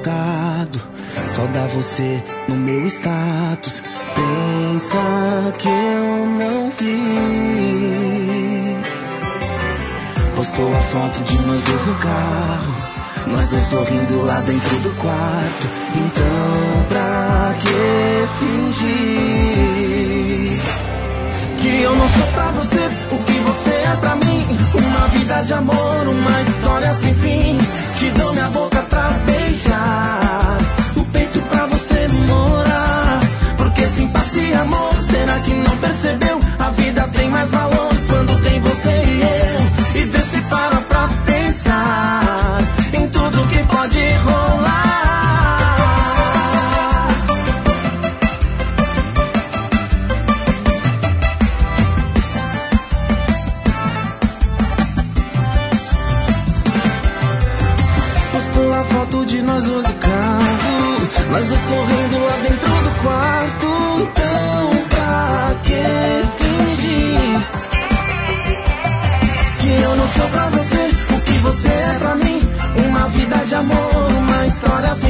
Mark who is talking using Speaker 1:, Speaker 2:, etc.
Speaker 1: trocado, só dá você no meu status. Pensa que eu não vi. Postou a foto de nós dois no carro, nós dois sorrindo lá dentro do quarto. Então pra que fingir que eu não sou pra você o que você é pra mim? Uma vida de amor, uma história sem fim. Te dou minha boca pra beijar, o peito pra você morar. Porque sem paz e amor, será que não percebeu? A vida tem mais valor quando tem você e eu. E vê se para pra pensar em tudo que pode rolar. Postou a foto de nós dois no carro, nós dois sorrindo lá dentro do quarto. Então pra que fingir que eu não sou pra você o que você é pra mim? Uma vida de amor, uma história